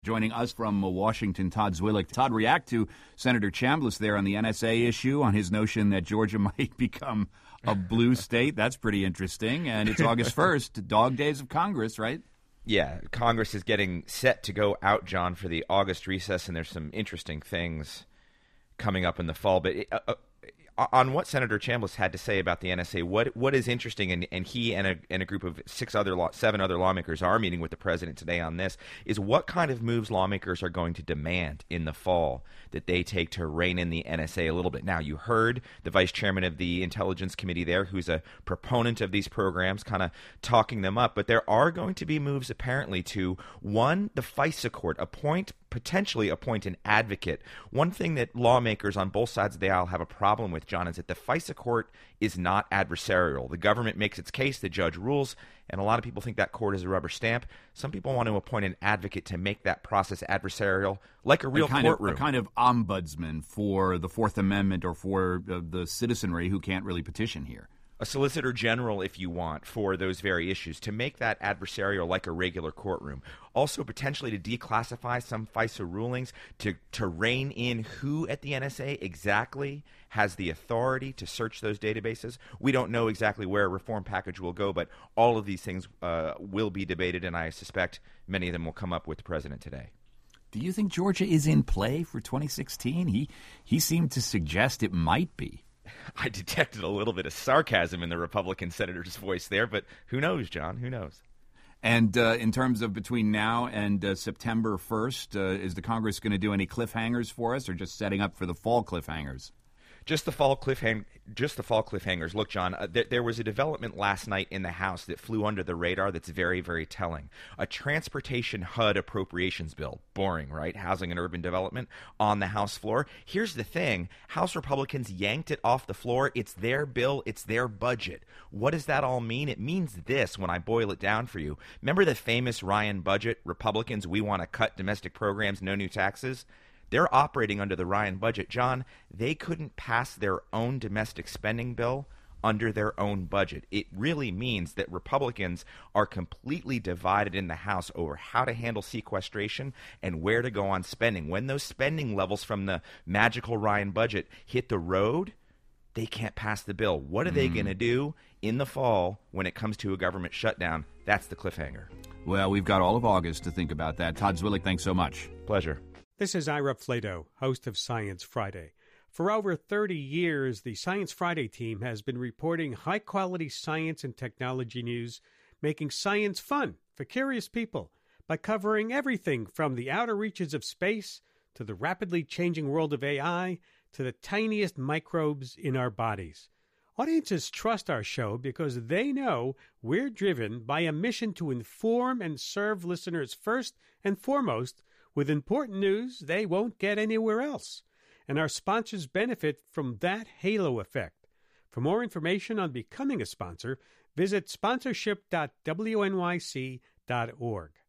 Joining us from Washington, Todd Zwillich. Todd, react to Senator Chambliss there on the NSA issue, on his notion that Georgia might become a blue state. That's pretty interesting. And it's August 1st, dog days of Congress, right? Yeah, Congress is getting set to go out, John, for the August recess, and there's some interesting things coming up in the fall. But on what Senator Chambliss had to say about the NSA, what is interesting, and he and a group of seven other lawmakers are meeting with the president today on this, is what kind of moves lawmakers are going to demand in the fall that they take to rein in the NSA a little bit. Now, you heard the vice chairman of the Intelligence Committee there, who's a proponent of these programs, kind of talking them up, but there are going to be moves apparently to, one, the FISA court, potentially appoint an advocate. One thing that lawmakers on both sides of the aisle have a problem with, John, is that the FISA court is not adversarial. The government makes its case, the judge rules, and a lot of people think that court is a rubber stamp. Some people want to appoint an advocate to make that process adversarial, like a real courtroom. A kind of ombudsman for the Fourth Amendment or for the citizenry who can't really petition here. A solicitor general, if you want, for those very issues, to make that adversarial like a regular courtroom. Also, potentially to declassify some FISA rulings, to rein in who at the NSA exactly has the authority to search those databases. We don't know exactly where a reform package will go, but all of these things will be debated, and I suspect many of them will come up with the president today. Do you think Georgia is in play for 2016? He seemed to suggest it might be. I detected a little bit of sarcasm in the Republican senator's voice there, but who knows, John? Who knows? And in terms of between now and September 1st, is the Congress going to do any cliffhangers for us, or just setting up for the fall cliffhangers? Just the fall cliffhangers. Look, John, there was a development last night in the House that flew under the radar that's very, very telling. A transportation HUD appropriations bill. Boring, right? Housing and urban development on the House floor. Here's the thing. House Republicans yanked it off the floor. It's their bill. It's their budget. What does that all mean? It means this when I boil it down for you. Remember the famous Ryan budget? Republicans, we want to cut domestic programs, no new taxes. They're operating under the Ryan budget. John, they couldn't pass their own domestic spending bill under their own budget. It really means that Republicans are completely divided in the House over how to handle sequestration and where to go on spending. When those spending levels from the magical Ryan budget hit the road, they can't pass the bill. What are they going to do in the fall when it comes to a government shutdown? That's the cliffhanger. Well, we've got all of August to think about that. Todd Zwillich, thanks so much. Pleasure. This is Ira Flato, host of Science Friday. For over 30 years, the Science Friday team has been reporting high-quality science and technology news, making science fun for curious people by covering everything from the outer reaches of space to the rapidly changing world of AI to the tiniest microbes in our bodies. Audiences trust our show because they know we're driven by a mission to inform and serve listeners first and foremost with important news they won't get anywhere else. And our sponsors benefit from that halo effect. For more information on becoming a sponsor, visit sponsorship.wnyc.org.